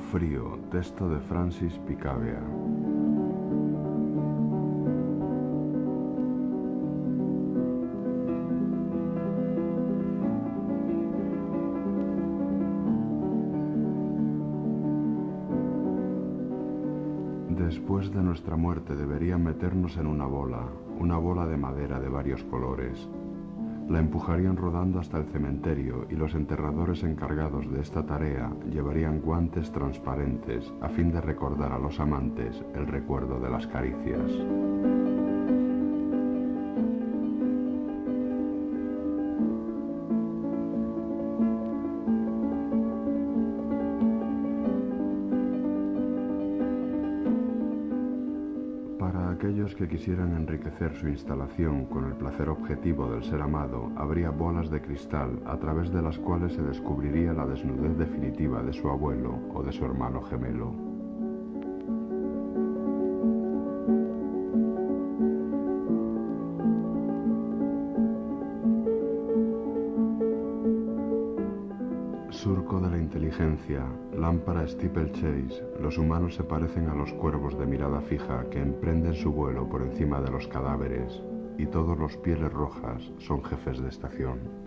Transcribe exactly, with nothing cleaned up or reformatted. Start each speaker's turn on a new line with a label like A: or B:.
A: frío, texto de Francis Picabea. Después de nuestra muerte deberían meternos en una bola, una bola de madera de varios colores. La empujarían rodando hasta el cementerio y los enterradores encargados de esta tarea llevarían guantes transparentes a fin de recordar a los amantes el recuerdo de las caricias. Para aquellos que quisieran enriquecer su instalación con el placer objetivo del ser amado, habría bolas de cristal a través de las cuales se descubriría la desnudez definitiva de su abuelo o de su hermano gemelo. Surco de la inteligencia, lámpara steeplechase, los humanos se parecen a los cuervos de mirada fija que emprenden su vuelo por encima de los cadáveres, y todos los pieles rojas son jefes de estación.